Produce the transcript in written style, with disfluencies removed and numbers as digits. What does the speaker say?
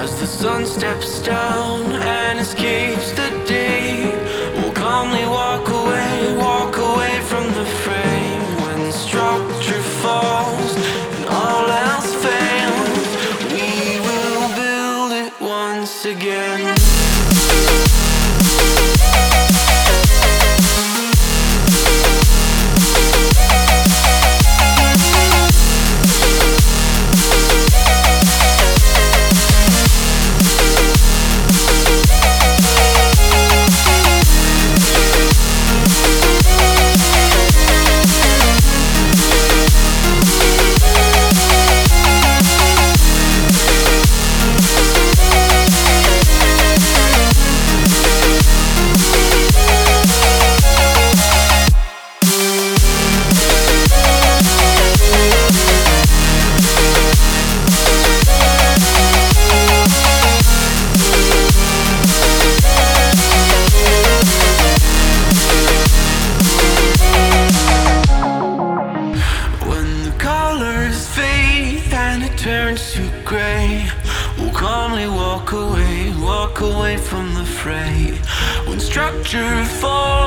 As the sun steps down and escapes the day, we'll calmly walk away from the fray. When structure falls and all else fails, we will build it once again. Turns to gray, we'll calmly walk away from the fray. When structure falls